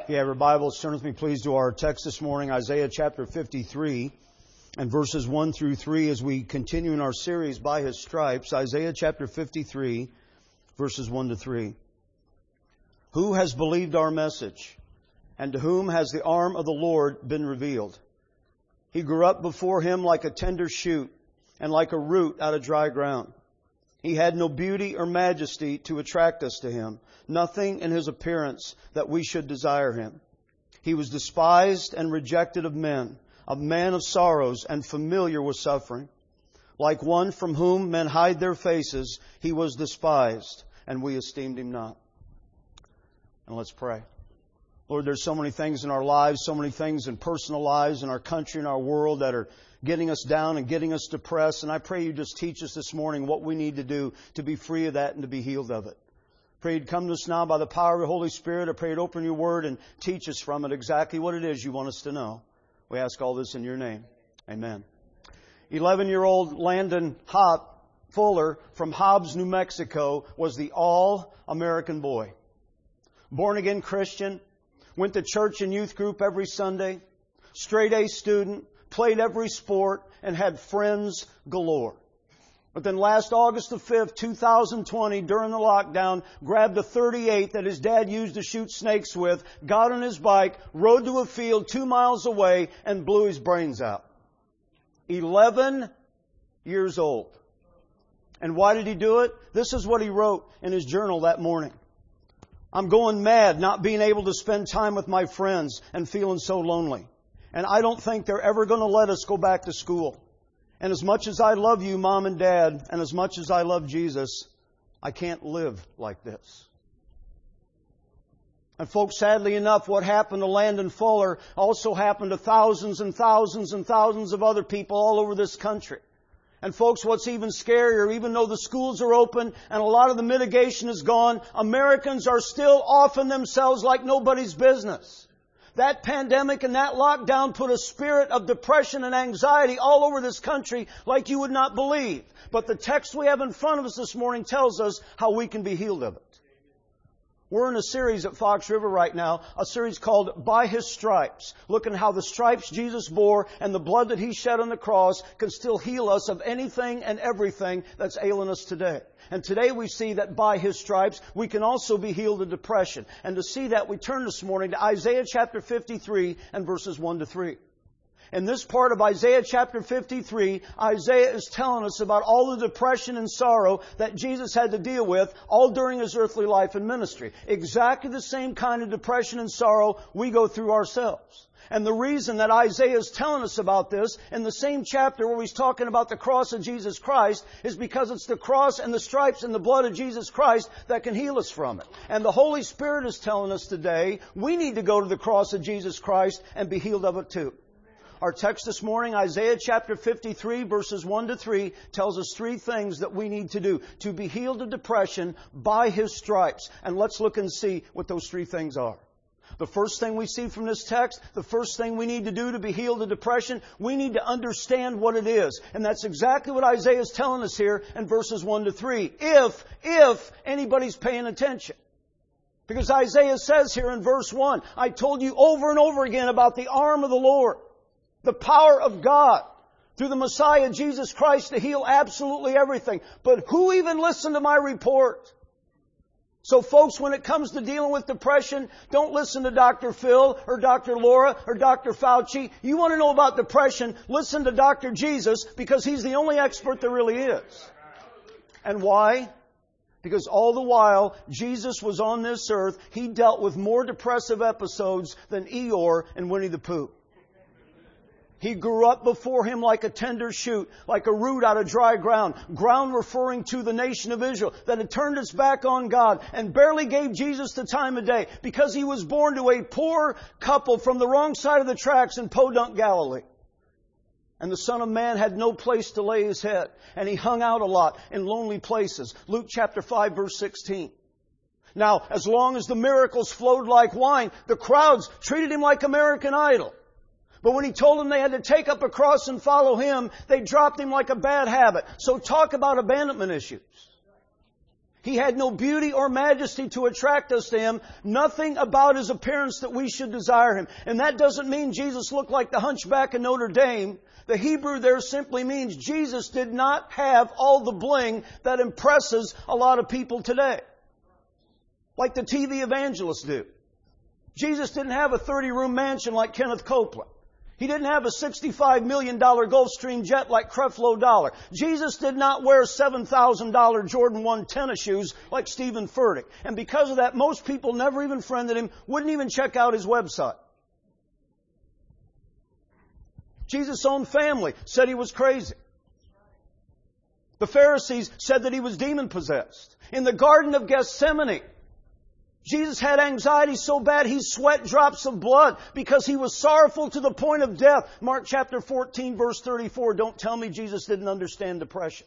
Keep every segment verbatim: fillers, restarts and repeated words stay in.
If you have your Bibles, turn with me please to our text this morning, Isaiah chapter fifty-three and verses one through three as we continue in our series, By His Stripes. Isaiah chapter fifty-three, verses one to three. Who has believed our message? And to whom has the arm of the Lord been revealed? He grew up before Him like a tender shoot, and like a root out of dry ground. He had no beauty or majesty to attract us to Him, nothing in His appearance that we should desire Him. He was despised and rejected of men, a man of sorrows and familiar with suffering. Like one from whom men hide their faces, He was despised, and we esteemed Him not. And let's pray. Lord, there's so many things in our lives, so many things in personal lives, in our country, in our world that are getting us down and getting us depressed. And I pray You just teach us this morning what we need to do to be free of that and to be healed of it. Pray You'd come to us now by the power of the Holy Spirit. I pray You'd open Your Word and teach us from it exactly what it is You want us to know. We ask all this in Your name. Amen. eleven-year-old Landon Hop Fuller from Hobbs, New Mexico was the all-American boy. Born-again Christian, went to church and youth group every Sunday, straight-A student, played every sport, and had friends galore. But then last August the fifth, two thousand twenty, during the lockdown, grabbed a thirty-eight that his dad used to shoot snakes with, got on his bike, rode to a field two miles away, and blew his brains out. Eleven years old. And why did he do it? This is what he wrote in his journal that morning. I'm going mad not being able to spend time with my friends and feeling so lonely. And I don't think they're ever going to let us go back to school. And as much as I love you, Mom and Dad, and as much as I love Jesus, I can't live like this. And folks, sadly enough, what happened to Landon Fuller also happened to thousands and thousands and thousands of other people all over this country. And folks, what's even scarier, even though the schools are open and a lot of the mitigation is gone, Americans are still offing themselves like nobody's business. That pandemic and that lockdown put a spirit of depression and anxiety all over this country like you would not believe. But the text we have in front of us this morning tells us how we can be healed of it. We're in a series at Fox River right now, a series called By His Stripes, looking at how the stripes Jesus bore and the blood that He shed on the cross can still heal us of anything and everything that's ailing us today. And today we see that by His stripes we can also be healed of depression. And to see that, we turn this morning to Isaiah chapter fifty-three and verses one to three. In this part of Isaiah chapter fifty-three, Isaiah is telling us about all the depression and sorrow that Jesus had to deal with all during His earthly life and ministry. Exactly the same kind of depression and sorrow we go through ourselves. And the reason that Isaiah is telling us about this in the same chapter where he's talking about the cross of Jesus Christ is because it's the cross and the stripes and the blood of Jesus Christ that can heal us from it. And the Holy Spirit is telling us today we need to go to the cross of Jesus Christ and be healed of it too. Our text this morning, Isaiah chapter fifty-three, verses one to three, tells us three things that we need to do to be healed of depression by His stripes. And let's look and see what those three things are. The first thing we see from this text, the first thing we need to do to be healed of depression, we need to understand what it is. And that's exactly what Isaiah is telling us here in verses one to three. If, if anybody's paying attention. Because Isaiah says here in verse one, I told you over and over again about the arm of the Lord. The power of God through the Messiah, Jesus Christ, to heal absolutely everything. But who even listened to my report? So folks, when it comes to dealing with depression, don't listen to Doctor Phil or Doctor Laura or Doctor Fauci. You want to know about depression, listen to Doctor Jesus because He's the only expert there really is. And why? Because all the while Jesus was on this earth, He dealt with more depressive episodes than Eeyore and Winnie the Pooh. He grew up before Him like a tender shoot, like a root out of dry ground. Ground referring to the nation of Israel that had turned its back on God and barely gave Jesus the time of day because He was born to a poor couple from the wrong side of the tracks in Podunk, Galilee. And the Son of Man had no place to lay His head. And He hung out a lot in lonely places. Luke chapter five, verse sixteen. Now, as long as the miracles flowed like wine, the crowds treated Him like American Idol. But when He told them they had to take up a cross and follow Him, they dropped Him like a bad habit. So talk about abandonment issues. He had no beauty or majesty to attract us to Him. Nothing about His appearance that we should desire Him. And that doesn't mean Jesus looked like the hunchback of Notre Dame. The Hebrew there simply means Jesus did not have all the bling that impresses a lot of people today. Like the T V evangelists do. Jesus didn't have a thirty-room mansion like Kenneth Copeland. He didn't have a sixty-five million dollars Gulfstream jet like Creflo Dollar. Jesus did not wear seven thousand dollars Jordan one tennis shoes like Stephen Furtick. And because of that, most people never even friended Him, wouldn't even check out His website. Jesus' own family said He was crazy. The Pharisees said that He was demon-possessed. In the Garden of Gethsemane, Jesus had anxiety so bad He sweat drops of blood because He was sorrowful to the point of death. Mark chapter fourteen verse thirty-four. Don't tell me Jesus didn't understand depression.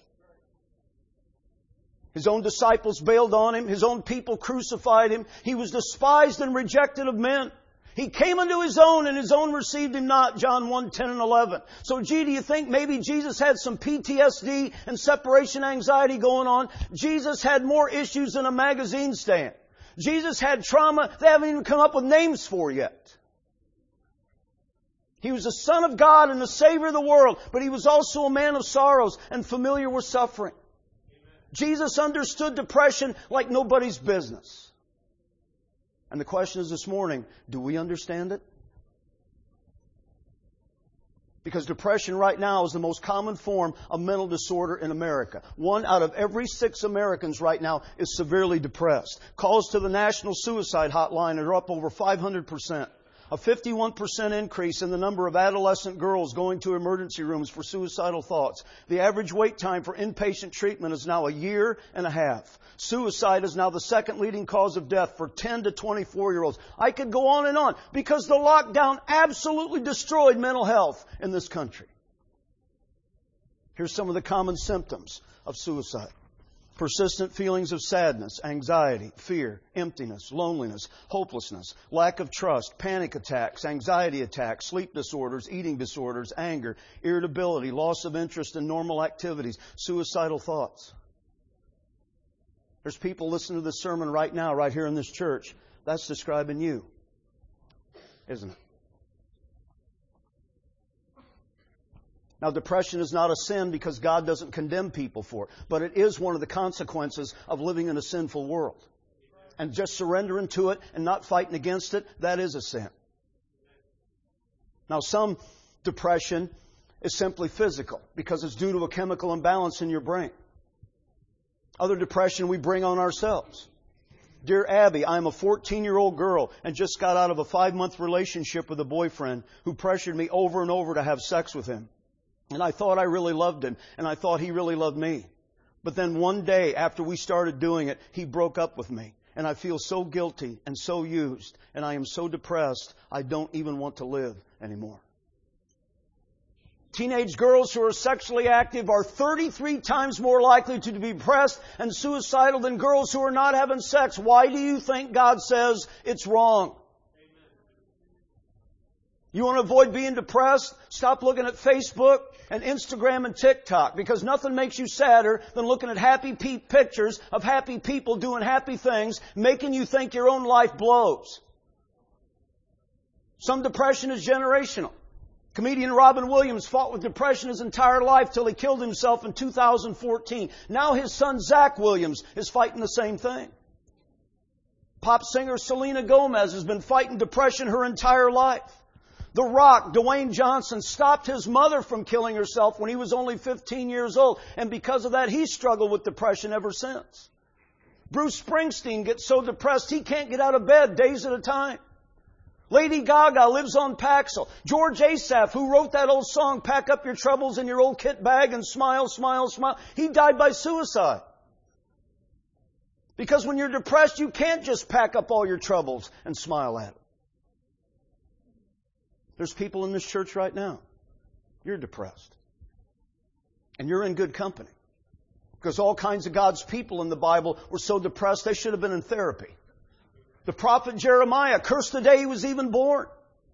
His own disciples bailed on Him. His own people crucified Him. He was despised and rejected of men. He came unto His own, and His own received Him not. John one, ten and eleven. So gee, do you think maybe Jesus had some P T S D and separation anxiety going on? Jesus had more issues than a magazine stand. Jesus had trauma they haven't even come up with names for yet. He was the Son of God and the Savior of the world, but He was also a man of sorrows and familiar with suffering. Amen. Jesus understood depression like nobody's business. And the question is this morning, do we understand it? Because depression right now is the most common form of mental disorder in America. One out of every six Americans right now is severely depressed. Calls to the National Suicide Hotline are up over five hundred percent. A fifty-one percent increase in the number of adolescent girls going to emergency rooms for suicidal thoughts. The average wait time for inpatient treatment is now a year and a half. Suicide is now the second leading cause of death for ten to twenty-four-year-olds. I could go on and on because the lockdown absolutely destroyed mental health in this country. Here's some of the common symptoms of suicide. Persistent feelings of sadness, anxiety, fear, emptiness, loneliness, hopelessness, lack of trust, panic attacks, anxiety attacks, sleep disorders, eating disorders, anger, irritability, loss of interest in normal activities, suicidal thoughts. There's people listening to this sermon right now, right here in this church. That's describing you, isn't it? Now, depression is not a sin because God doesn't condemn people for it. But it is one of the consequences of living in a sinful world. And just surrendering to it and not fighting against it, that is a sin. Now, some depression is simply physical because it's due to a chemical imbalance in your brain. Other depression we bring on ourselves. Dear Abby, I'm a fourteen-year-old girl and just got out of a five-month relationship with a boyfriend who pressured me over and over to have sex with him. And I thought I really loved him, and I thought he really loved me. But then one day after we started doing it, he broke up with me. And I feel so guilty and so used, and I am so depressed, I don't even want to live anymore. Teenage girls who are sexually active are thirty-three times more likely to be depressed and suicidal than girls who are not having sex. Why do you think God says it's wrong? You want to avoid being depressed? Stop looking at Facebook and Instagram and TikTok, because nothing makes you sadder than looking at happy pe- pictures of happy people doing happy things, making you think your own life blows. Some depression is generational. Comedian Robin Williams fought with depression his entire life till he killed himself in two thousand fourteen. Now his son Zach Williams is fighting the same thing. Pop singer Selena Gomez has been fighting depression her entire life. The Rock, Dwayne Johnson, stopped his mother from killing herself when he was only fifteen years old. And because of that, he's struggled with depression ever since. Bruce Springsteen gets so depressed he can't get out of bed days at a time. Lady Gaga lives on Paxil. George Asaph, who wrote that old song, Pack Up Your Troubles in Your Old Kit Bag and Smile, Smile, Smile, he died by suicide. Because when you're depressed, you can't just pack up all your troubles and smile at them. There's people in this church right now. You're depressed. And you're in good company. Because all kinds of God's people in the Bible were so depressed they should have been in therapy. The prophet Jeremiah cursed the day he was even born.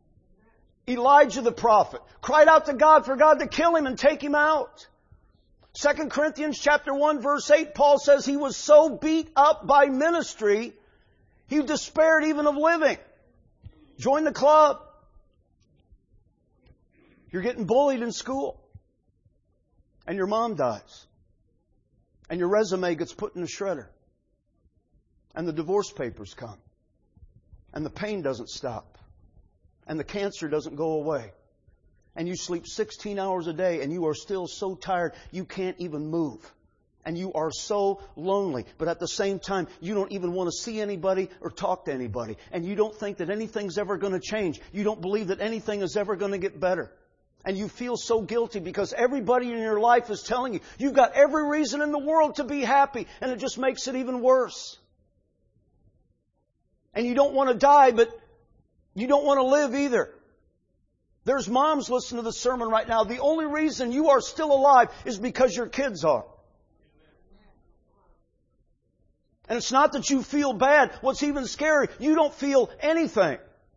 Elijah the prophet cried out to God for God to kill him and take him out. Second Corinthians chapter one verse eight, Paul says he was so beat up by ministry, he despaired even of living. Join the club. You're getting bullied in school. And your mom dies. And your resume gets put in the shredder. And the divorce papers come. And the pain doesn't stop. And the cancer doesn't go away. And you sleep sixteen hours a day and you are still so tired you can't even move. And you are so lonely. But at the same time, you don't even want to see anybody or talk to anybody. And you don't think that anything's ever going to change. You don't believe that anything is ever going to get better. And you feel so guilty because everybody in your life is telling you, you've got every reason in the world to be happy. And it just makes it even worse. And you don't want to die, but you don't want to live either. There's moms listening to the sermon right now. The only reason you are still alive is because your kids are. And it's not that you feel bad. What's even scary, you don't feel anything.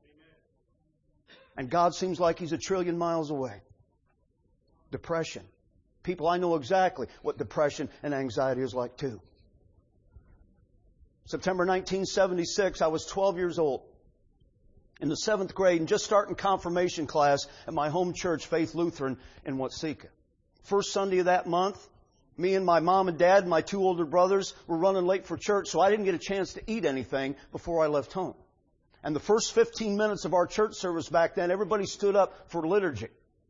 And God seems like He's a trillion miles away. Depression. People, I know exactly what depression and anxiety is like too. September nineteen seventy-six, I was twelve years old. In the seventh grade and just starting confirmation class at my home church, Faith Lutheran in Watseka. First Sunday of that month, me and my mom and dad and my two older brothers were running late for church, so I didn't get a chance to eat anything before I left home. And the first fifteen minutes of our church service back then, everybody stood up for liturgy.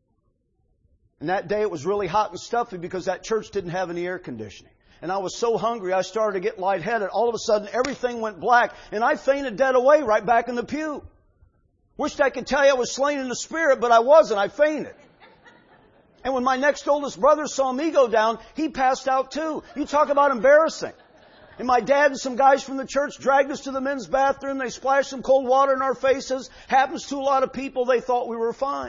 And that day it was really hot and stuffy because that church didn't have any air conditioning. And I was so hungry, I started to get lightheaded. All of a sudden, everything went black, and I fainted dead away right back in the pew. Wished I could tell you I was slain in the spirit, but I wasn't. I fainted. And when my next oldest brother saw me go down, he passed out too. You talk about embarrassing. And my dad and some guys from the church dragged us to the men's bathroom. They splashed some cold water in our faces. Happens to a lot of people. They thought we were fine.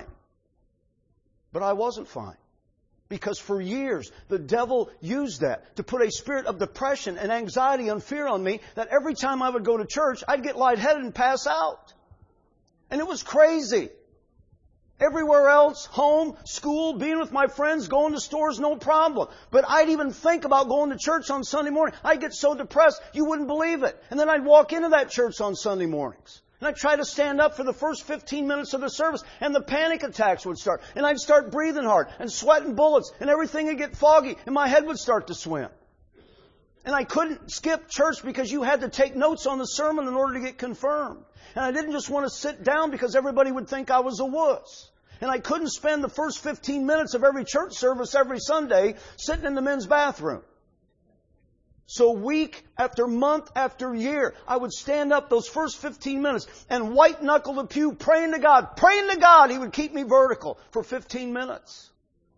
But I wasn't fine. Because for years, the devil used that to put a spirit of depression and anxiety and fear on me that every time I would go to church, I'd get lightheaded and pass out. And it was crazy. Everywhere else, home, school, being with my friends, going to stores, no problem. But I'd even think about going to church on Sunday morning. I'd get so depressed, you wouldn't believe it. And then I'd walk into that church on Sunday mornings. And I'd try to stand up for the first fifteen minutes of the service, and the panic attacks would start. And I'd start breathing hard, and sweating bullets, and everything would get foggy, and my head would start to swim. And I couldn't skip church because you had to take notes on the sermon in order to get confirmed. And I didn't just want to sit down because everybody would think I was a wuss. And I couldn't spend the first fifteen minutes of every church service every Sunday sitting in the men's bathroom. So week after month after year, I would stand up those first fifteen minutes and white knuckle the pew praying to God, praying to God He would keep me vertical for fifteen minutes.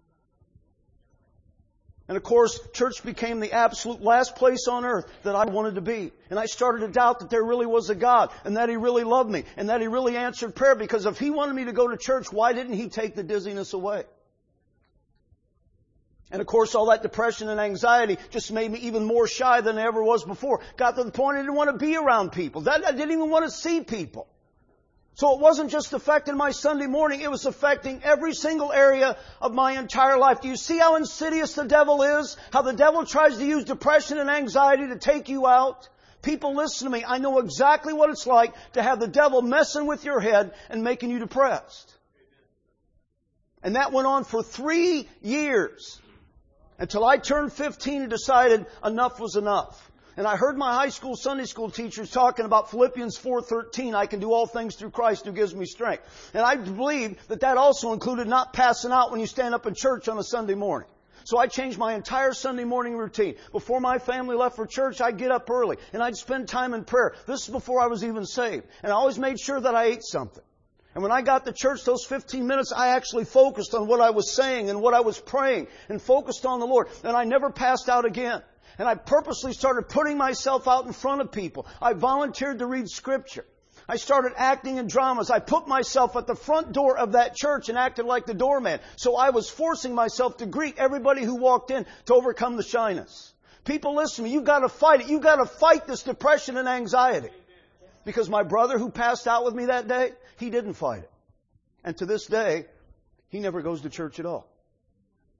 And of course, church became the absolute last place on earth that I wanted to be. And I started to doubt that there really was a God and that He really loved me and that He really answered prayer, because if He wanted me to go to church, why didn't He take the dizziness away? And of course, all that depression and anxiety just made me even more shy than I ever was before. Got to the point I didn't want to be around people. That, I didn't even want to see people. So it wasn't just affecting my Sunday morning, it was affecting every single area of my entire life. Do you see how insidious the devil is? How the devil tries to use depression and anxiety to take you out? People, listen to me. I know exactly what it's like to have the devil messing with your head and making you depressed. And that went on for three years. Until I turned fifteen and decided enough was enough. And I heard my high school Sunday school teachers talking about Philippians four thirteen, I can do all things through Christ who gives me strength. And I believe that that also included not passing out when you stand up in church on a Sunday morning. So I changed my entire Sunday morning routine. Before my family left for church, I'd get up early and I'd spend time in prayer. This is before I was even saved. And I always made sure that I ate something. And when I got to church, those fifteen minutes, I actually focused on what I was saying and what I was praying and focused on the Lord. And I never passed out again. And I purposely started putting myself out in front of people. I volunteered to read Scripture. I started acting in dramas. I put myself at the front door of that church and acted like the doorman. So I was forcing myself to greet everybody who walked in to overcome the shyness. People, listen to me. You've got to fight it. You've got to fight this depression and anxiety. Because my brother who passed out with me that day, he didn't fight it. And to this day, he never goes to church at all.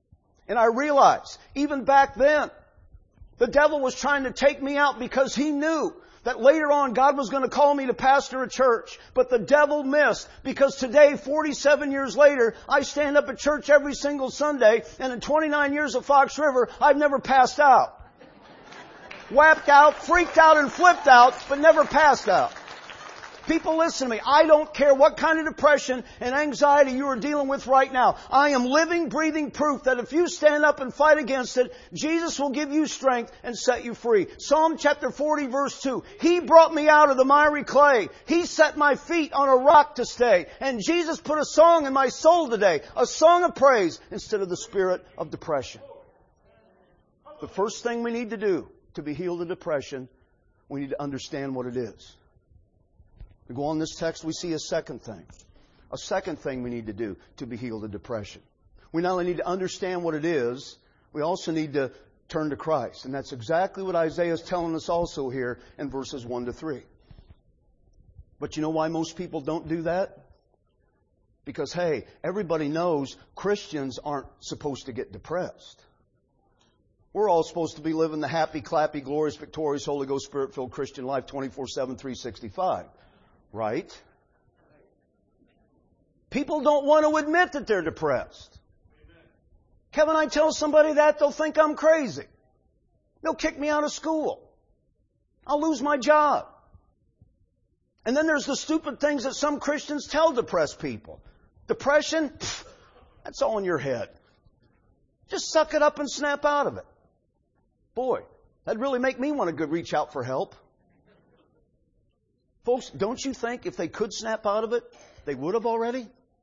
And I realized, even back then, the devil was trying to take me out because he knew that later on God was going to call me to pastor a church. But the devil missed, because today, forty-seven years later, I stand up at church every single Sunday, and in twenty-nine years of Fox River, I've never passed out. Whapped out, freaked out, and flipped out, but never passed out. People, listen to me. I don't care what kind of depression and anxiety you are dealing with right now. I am living, breathing proof that if you stand up and fight against it, Jesus will give you strength and set you free. Psalm chapter forty, verse two. He brought me out of the miry clay. He set my feet on a rock to stay. And Jesus put a song in my soul today, a song of praise instead of the spirit of depression. The first thing we need to do to be healed of depression, we need to understand what it is. We go on this text, we see a second thing. A second thing we need to do to be healed of depression. We not only need to understand what it is, we also need to turn to Christ. And that's exactly what Isaiah is telling us also here in verses one to three. But you know why most people don't do that? Because, hey, everybody knows Christians aren't supposed to get depressed. We're all supposed to be living the happy, clappy, glorious, victorious, Holy Ghost, Spirit-filled Christian life twenty-four seven, three sixty-five. Right? People don't want to admit that they're depressed. Kevin, I tell somebody that, they'll think I'm crazy. They'll kick me out of school. I'll lose my job. And then there's the stupid things that some Christians tell depressed people. Depression? Pfft, that's all in your head. Just suck it up and snap out of it. Boy, that'd really make me want to go reach out for help. Folks, don't you think if they could snap out of it, they would have already?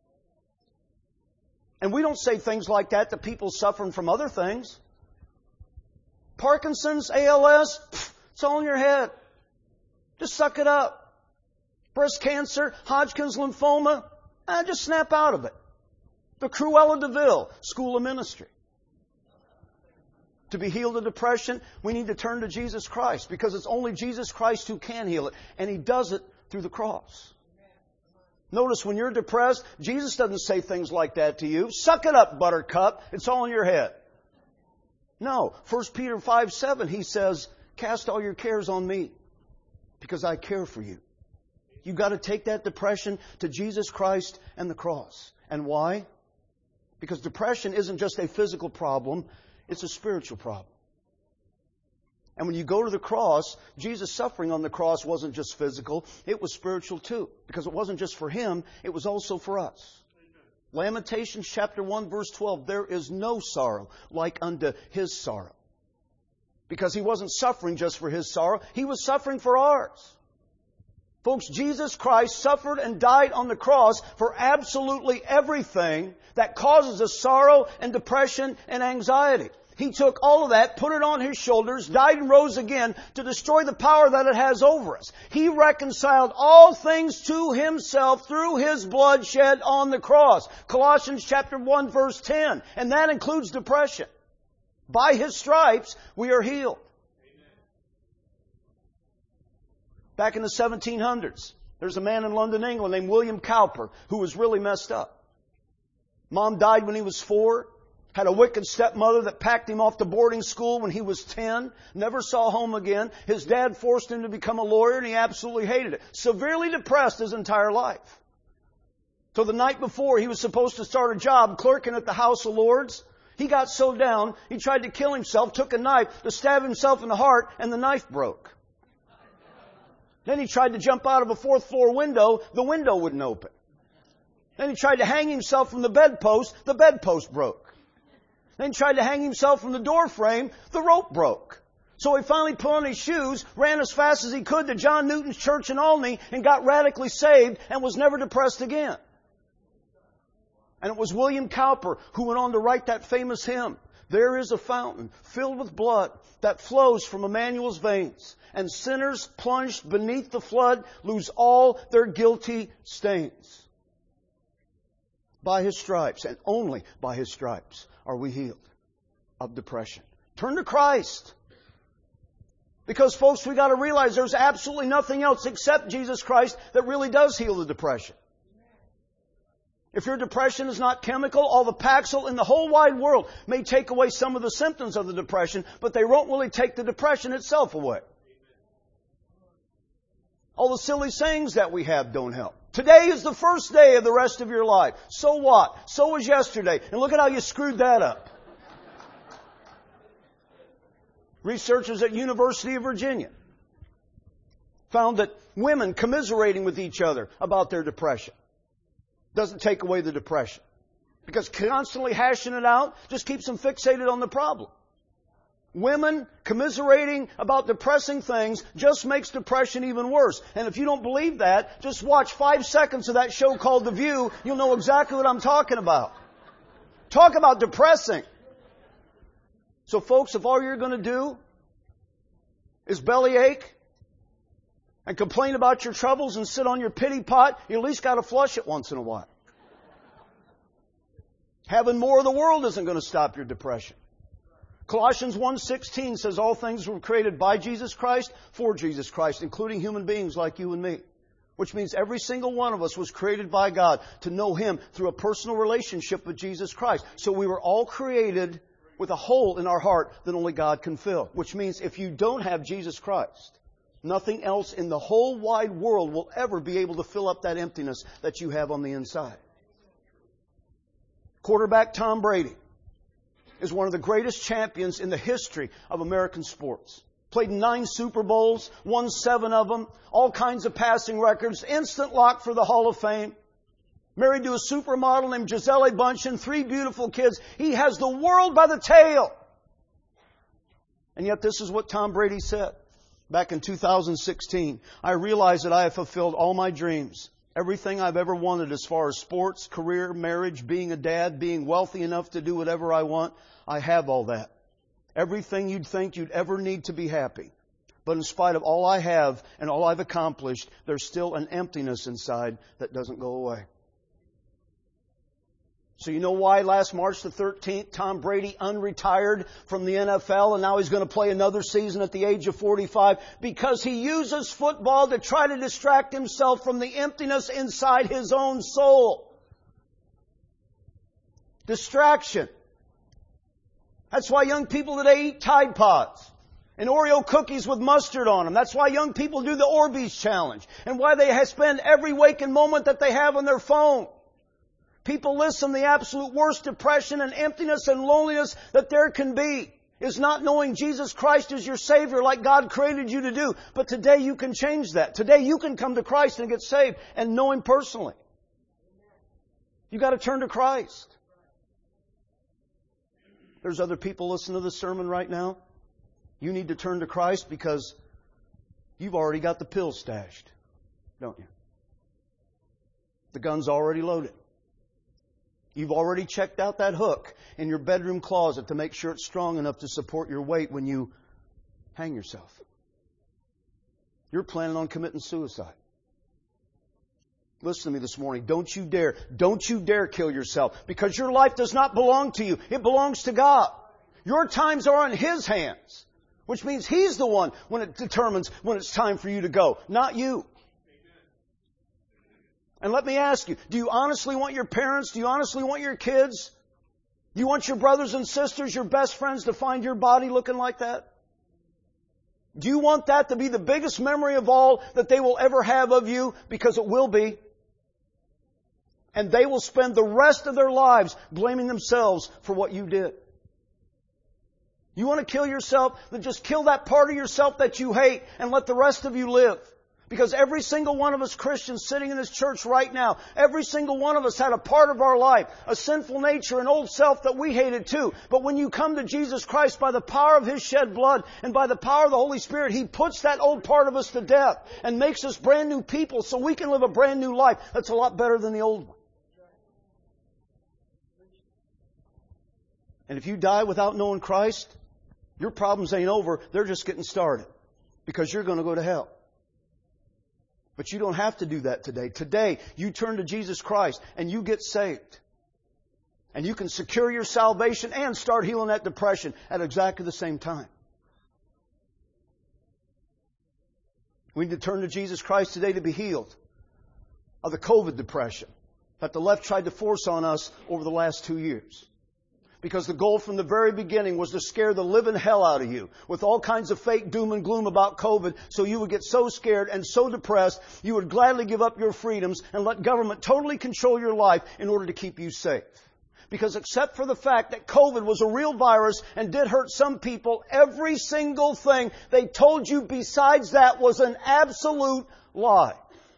And we don't say things like that to people suffering from other things. Parkinson's, A L S, pff, it's all in your head. Just suck it up. Breast cancer, Hodgkin's lymphoma, eh, just snap out of it. The Cruella de Vil School of Ministry. To be healed of depression, we need to turn to Jesus Christ, because it's only Jesus Christ who can heal it. And He does it through the cross. Notice when you're depressed, Jesus doesn't say things like that to you. Suck it up, buttercup. It's all in your head. No. First Peter five seven, He says, cast all your cares on me, because I care for you. You've got to take that depression to Jesus Christ and the cross. And why? Because depression isn't just a physical problem. It's a spiritual problem. And when you go to the cross, Jesus' suffering on the cross wasn't just physical, it was spiritual too. Because it wasn't just for Him, it was also for us. Amen. Lamentations chapter one verse twelve, there is no sorrow like unto His sorrow. Because He wasn't suffering just for His sorrow, He was suffering for ours. Folks, Jesus Christ suffered and died on the cross for absolutely everything that causes us sorrow and depression and anxiety. He took all of that, put it on His shoulders, died and rose again to destroy the power that it has over us. He reconciled all things to Himself through His blood shed on the cross. Colossians chapter one verse ten. And that includes depression. By His stripes we are healed. Back in the seventeen hundreds, there's a man in London, England named William Cowper who was really messed up. Mom died when he was four. Had a wicked stepmother that packed him off to boarding school when he was ten. Never saw home again. His dad forced him to become a lawyer and he absolutely hated it. Severely depressed his entire life. So the night before he was supposed to start a job clerking at the House of Lords, he got so down, he tried to kill himself, took a knife to stab himself in the heart, and the knife broke. Then he tried to jump out of a fourth floor window. The window wouldn't open. Then he tried to hang himself from the bedpost. The bedpost broke. Then he tried to hang himself from the door frame. The rope broke. So he finally put on his shoes, ran as fast as he could to John Newton's church in Olney, and got radically saved and was never depressed again. And it was William Cowper who went on to write that famous hymn, there is a fountain filled with blood that flows from Emmanuel's veins, and sinners plunged beneath the flood lose all their guilty stains. By His stripes, and only by His stripes, are we healed of depression. Turn to Christ. Because, folks, we've got to realize there's absolutely nothing else except Jesus Christ that really does heal the depression. If your depression is not chemical, all the Paxil in the whole wide world may take away some of the symptoms of the depression, but they won't really take the depression itself away. All the silly sayings that we have don't help. Today is the first day of the rest of your life. So what? So was yesterday. And look at how you screwed that up. Researchers at University of Virginia found that women commiserating with each other about their depression doesn't take away the depression. Because constantly hashing it out just keeps them fixated on the problem. Women commiserating about depressing things just makes depression even worse. And if you don't believe that, just watch five seconds of that show called The View. You'll know exactly what I'm talking about. Talk about depressing. So folks, if all you're going to do is bellyache and complain about your troubles and sit on your pity pot, you at least got to flush it once in a while. Having more of the world isn't going to stop your depression. Colossians one sixteen says all things were created by Jesus Christ, for Jesus Christ, including human beings like you and me. Which means every single one of us was created by God to know Him through a personal relationship with Jesus Christ. So we were all created with a hole in our heart that only God can fill. Which means if you don't have Jesus Christ, nothing else in the whole wide world will ever be able to fill up that emptiness that you have on the inside. Quarterback Tom Brady is one of the greatest champions in the history of American sports. Played in nine Super Bowls, won seven of them, all kinds of passing records, instant lock for the Hall of Fame. Married to a supermodel named Gisele Bündchen, three beautiful kids. He has the world by the tail. And yet this is what Tom Brady said back in two thousand sixteen. I realize that I have fulfilled all my dreams. Everything I've ever wanted as far as sports, career, marriage, being a dad, being wealthy enough to do whatever I want, I have all that. Everything you'd think you'd ever need to be happy. But in spite of all I have and all I've accomplished, there's still an emptiness inside that doesn't go away. So you know why last March the thirteenth, Tom Brady unretired from the N F L and now he's going to play another season at the age of forty-five? Because he uses football to try to distract himself from the emptiness inside his own soul. Distraction. That's why young people today eat Tide Pods and Oreo cookies with mustard on them. That's why young people do the Orbeez challenge and why they spend every waking moment that they have on their phone. People listen, the absolute worst depression and emptiness and loneliness that there can be is not knowing Jesus Christ as your Savior like God created you to do. But today you can change that. Today you can come to Christ and get saved and know Him personally. You got to turn to Christ. There's other people listening to this sermon right now. You need to turn to Christ because you've already got the pill stashed, don't you? The gun's already loaded. You've already checked out that hook in your bedroom closet to make sure it's strong enough to support your weight when you hang yourself. You're planning on committing suicide. Listen to me this morning. Don't you dare, don't you dare kill yourself because your life does not belong to you. It belongs to God. Your times are on His hands, which means He's the one when it determines when it's time for you to go, not you. And let me ask you, do you honestly want your parents, do you honestly want your kids, do you want your brothers and sisters, your best friends to find your body looking like that? Do you want that to be the biggest memory of all that they will ever have of you? Because it will be. And they will spend the rest of their lives blaming themselves for what you did. You want to kill yourself? Then just kill that part of yourself that you hate and let the rest of you live. Because every single one of us Christians sitting in this church right now, every single one of us had a part of our life, a sinful nature, an old self that we hated too. But when you come to Jesus Christ by the power of His shed blood and by the power of the Holy Spirit, He puts that old part of us to death and makes us brand new people so we can live a brand new life that's a lot better than the old one. And if you die without knowing Christ, your problems ain't over. They're just getting started because you're going to go to hell. But you don't have to do that today. Today, you turn to Jesus Christ and you get saved. And you can secure your salvation and start healing that depression at exactly the same time. We need to turn to Jesus Christ today to be healed of the COVID depression, that the left tried to force on us over the last two years. Because the goal from the very beginning was to scare the living hell out of you with all kinds of fake doom and gloom about COVID, so you would get so scared and so depressed you would gladly give up your freedoms and let government totally control your life in order to keep you safe. Because except for the fact that COVID was a real virus and did hurt some people, every single thing they told you besides that was an absolute lie.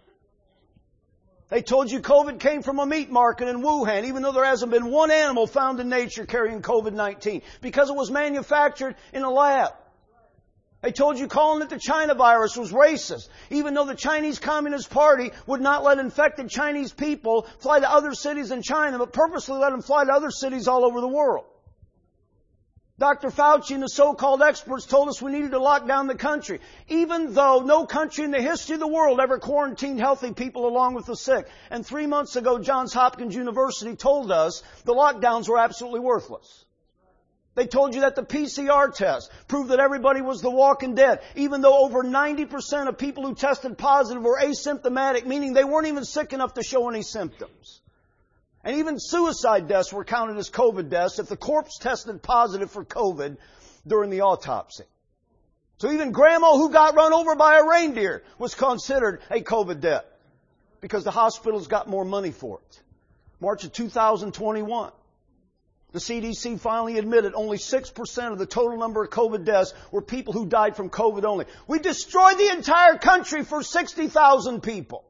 They told you COVID came from a meat market in Wuhan, even though there hasn't been one animal found in nature carrying COVID nineteen, because it was manufactured in a lab. They told you calling it the China virus was racist, even though the Chinese Communist Party would not let infected Chinese people fly to other cities in China, but purposely let them fly to other cities all over the world. Doctor Fauci and the so-called experts told us we needed to lock down the country, even though no country in the history of the world ever quarantined healthy people along with the sick. And three months ago, Johns Hopkins University told us the lockdowns were absolutely worthless. They told you that the P C R test proved that everybody was the walking dead, even though over ninety percent of people who tested positive were asymptomatic, meaning they weren't even sick enough to show any symptoms. And even suicide deaths were counted as COVID deaths if the corpse tested positive for COVID during the autopsy. So even Grandma who got run over by a reindeer was considered a COVID death because the hospitals got more money for it. March of two thousand twenty-one. The C D C finally admitted only six percent of the total number of COVID deaths were people who died from COVID only. We destroyed the entire country for sixty thousand people.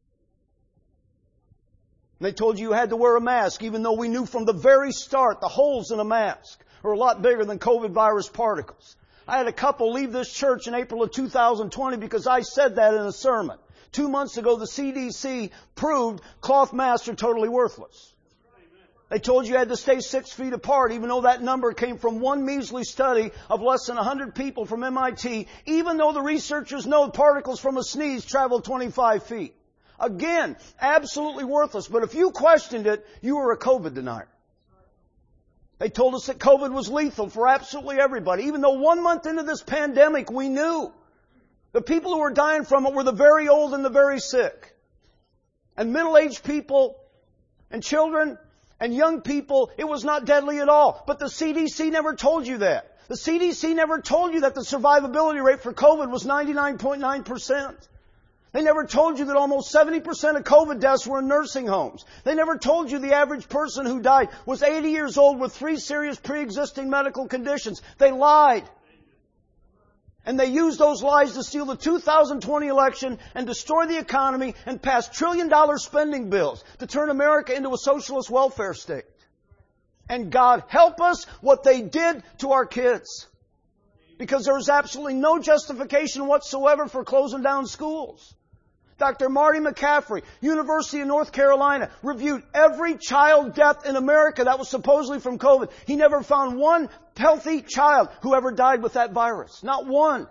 And they told you you had to wear a mask, even though we knew from the very start the holes in a mask are a lot bigger than COVID virus particles. I had a couple leave this church in April of two thousand twenty because I said that in a sermon. Two months ago, the C D C proved cloth masks are totally worthless. They told you you had to stay six feet apart, even though that number came from one measly study of less than one hundred people from M I T, even though the researchers know particles from a sneeze travel twenty-five feet. Again, absolutely worthless. But if you questioned it, you were a COVID denier. They told us that COVID was lethal for absolutely everybody, even though one month into this pandemic we knew the people who were dying from it were the very old and the very sick. And middle-aged people and children and young people, it was not deadly at all. But the C D C never told you that. The C D C never told you that the survivability rate for COVID was ninety-nine point nine percent. They never told you that almost seventy percent of COVID deaths were in nursing homes. They never told you the average person who died was eighty years old with three serious pre-existing medical conditions. They lied. And they used those lies to steal the two thousand twenty election and destroy the economy and pass trillion dollar spending bills to turn America into a socialist welfare state. And God help us what they did to our kids. Because there was absolutely no justification whatsoever for closing down schools. Doctor Marty McCaffrey, University of North Carolina, reviewed every child death in America that was supposedly from COVID. He never found one healthy child who ever died with that virus. Not one.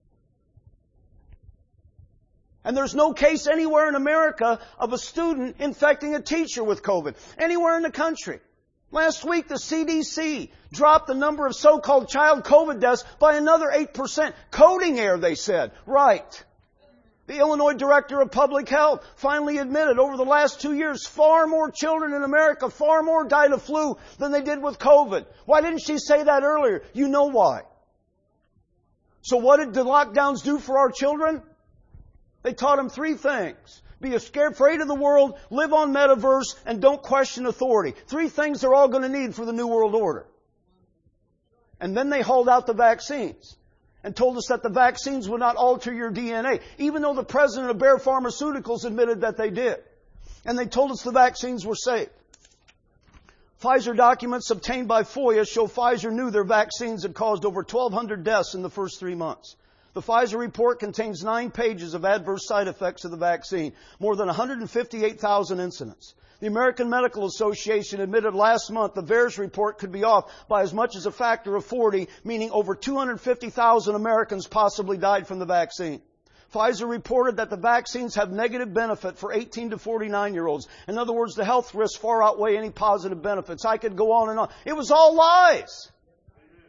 And there's no case anywhere in America of a student infecting a teacher with COVID. Anywhere in the country. Last week, the C D C dropped the number of so-called child COVID deaths by another eight percent. Coding error, they said. Right. The Illinois Director of Public Health finally admitted over the last two years, far more children in America, far more died of flu than they did with COVID. Why didn't she say that earlier? You know why. So what did the lockdowns do for our children? They taught them three things. Be scared, afraid of the world, live on metaverse, and don't question authority. Three things they're all going to need for the New World Order. And then they hauled out the vaccines and told us that the vaccines would not alter your D N A, even though the president of Bayer Pharmaceuticals admitted that they did. And they told us the vaccines were safe. Pfizer documents obtained by FOIA show Pfizer knew their vaccines had caused over twelve hundred deaths in the first three months. The Pfizer report contains nine pages of adverse side effects of the vaccine, more than one hundred fifty-eight thousand incidents. The American Medical Association admitted last month the VAERS report could be off by as much as a factor of forty, meaning over two hundred fifty thousand Americans possibly died from the vaccine. Pfizer reported that the vaccines have negative benefit for eighteen to forty-nine-year-olds. In other words, the health risks far outweigh any positive benefits. I could go on and on. It was all lies.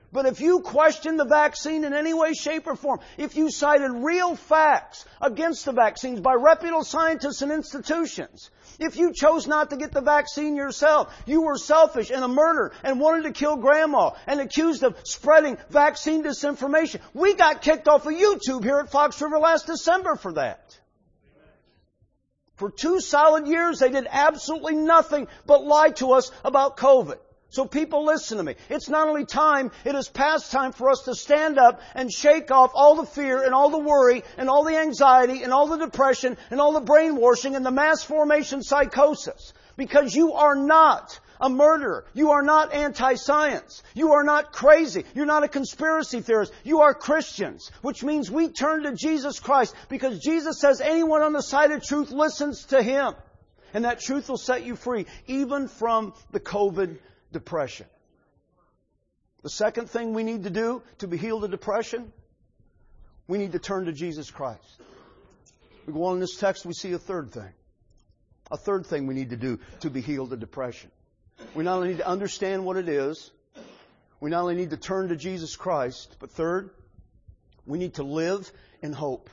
But if you question the vaccine in any way, shape, or form, if you cited real facts against the vaccines by reputable scientists and institutions, if you chose not to get the vaccine yourself, you were selfish and a murderer and wanted to kill grandma and accused of spreading vaccine disinformation. We got kicked off of YouTube here at Fox River last December for that. For two solid years, they did absolutely nothing but lie to us about COVID. So people, listen to me. It's not only time, it is past time for us to stand up and shake off all the fear and all the worry and all the anxiety and all the depression and all the brainwashing and the mass formation psychosis. Because you are not a murderer. You are not anti-science. You are not crazy. You're not a conspiracy theorist. You are Christians, which means we turn to Jesus Christ because Jesus says anyone on the side of truth listens to Him. And that truth will set you free, even from the COVID depression. The second thing we need to do to be healed of depression, we need to turn to Jesus Christ. We go on in this text, we see a third thing. A third thing we need to do to be healed of depression. We not only need to understand what it is, we not only need to turn to Jesus Christ, but third, we need to live in hope.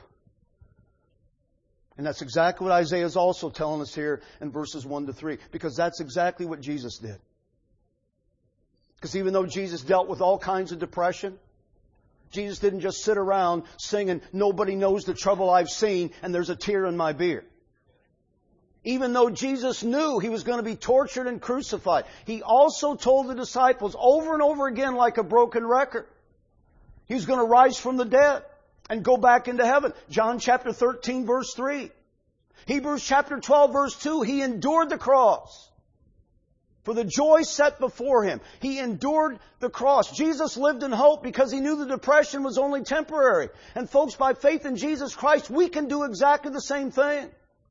And that's exactly what Isaiah is also telling us here in verses one to three, because that's exactly what Jesus did. Because even though Jesus dealt with all kinds of depression, Jesus didn't just sit around singing, "Nobody knows the trouble I've seen, and there's a tear in my beer." Even though Jesus knew He was going to be tortured and crucified, He also told the disciples over and over again, like a broken record, He was going to rise from the dead and go back into heaven. John chapter thirteen, verse three. Hebrews chapter twelve, verse two. He endured the cross. For the joy set before Him, He endured the cross. Jesus lived in hope because He knew the depression was only temporary. And folks, by faith in Jesus Christ, we can do exactly the same thing.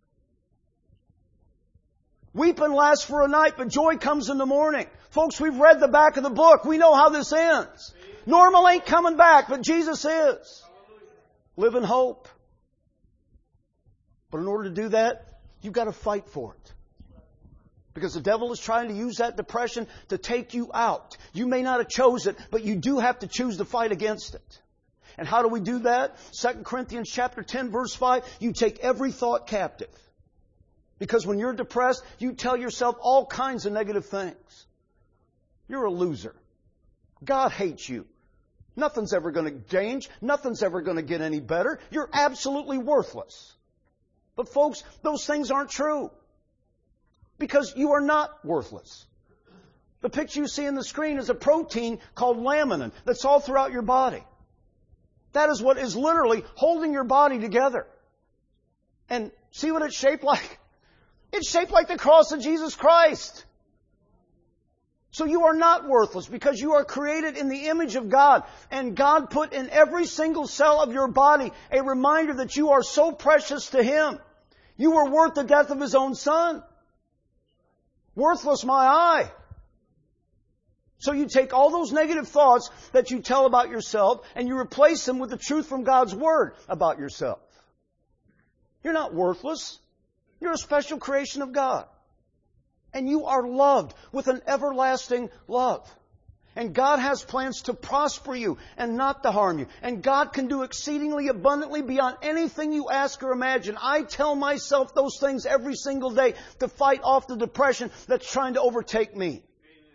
Weeping lasts for a night, but joy comes in the morning. Folks, we've read the back of the book. We know how this ends. Normal ain't coming back, but Jesus is. Live in hope. But in order to do that, you've got to fight for it. Because the devil is trying to use that depression to take you out. You may not have chose it, but you do have to choose to fight against it. And how do we do that? Second Corinthians chapter ten, verse five, you take every thought captive. Because when you're depressed, you tell yourself all kinds of negative things. You're a loser. God hates you. Nothing's ever going to change. Nothing's ever going to get any better. You're absolutely worthless. But folks, those things aren't true. Because you are not worthless. The picture you see on the screen is a protein called laminin that's all throughout your body. That is what is literally holding your body together. And see what it's shaped like? It's shaped like the cross of Jesus Christ. So you are not worthless because you are created in the image of God. And God put in every single cell of your body a reminder that you are so precious to Him. You were worth the death of His own Son. Worthless my eye. So you take all those negative thoughts that you tell about yourself and you replace them with the truth from God's Word about yourself. You're not worthless. You're a special creation of God. And you are loved with an everlasting love. And God has plans to prosper you and not to harm you. And God can do exceedingly abundantly beyond anything you ask or imagine. I tell myself those things every single day to fight off the depression that's trying to overtake me.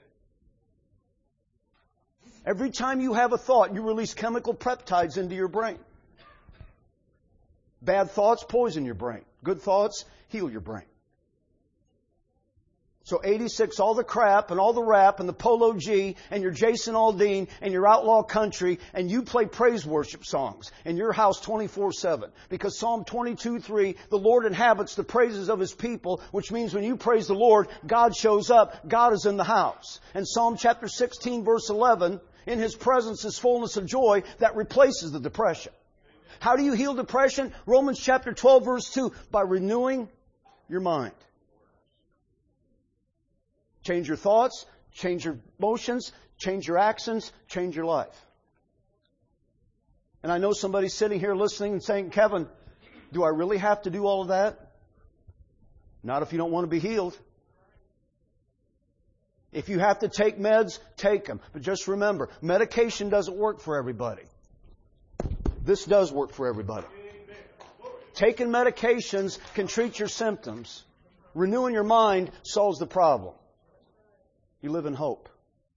Every time you have a thought, you release chemical peptides into your brain. Bad thoughts poison your brain. Good thoughts heal your brain. So eighty-six, all the crap and all the rap and the Polo G and your Jason Aldean and your Outlaw Country, and you play praise worship songs in your house twenty-four seven. Because Psalm twenty-two three, the Lord inhabits the praises of His people, which means when you praise the Lord, God shows up. God is in the house. And Psalm chapter sixteen verse eleven, in His presence is fullness of joy, that replaces the depression. How do you heal depression? Romans chapter twelve verse two, by renewing your mind. Change your thoughts, change your emotions, change your actions, change your life. And I know somebody sitting here listening and saying, "Kevin, do I really have to do all of that?" Not if you don't want to be healed. If you have to take meds, take them. But just remember, medication doesn't work for everybody. This does work for everybody. Taking medications can treat your symptoms. Renewing your mind solves the problem. You live in hope.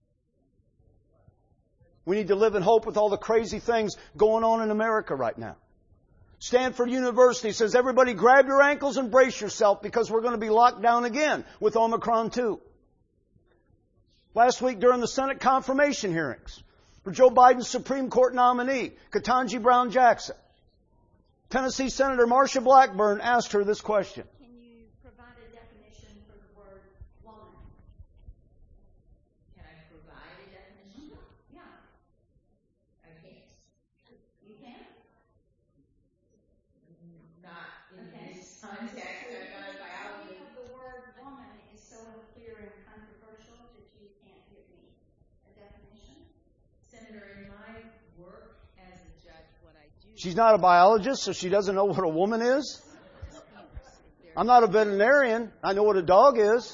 We need to live in hope with all the crazy things going on in America right now. Stanford University says, everybody grab your ankles and brace yourself because we're going to be locked down again with Omicron two. Last week during the Senate confirmation hearings for Joe Biden's Supreme Court nominee, Ketanji Brown Jackson, Tennessee Senator Marsha Blackburn asked her this question. Can you provide a definition for the word woman? Can I provide a definition? Yeah. I can't. You can? Not in Okay. this context. I'm not a The biologist. meaning of the word woman is so unclear and controversial that you can't give me a definition. Senator, in my work as a judge, what I do... She's not a biologist, so she doesn't know what a woman is. I'm not a veterinarian. I know what a dog is.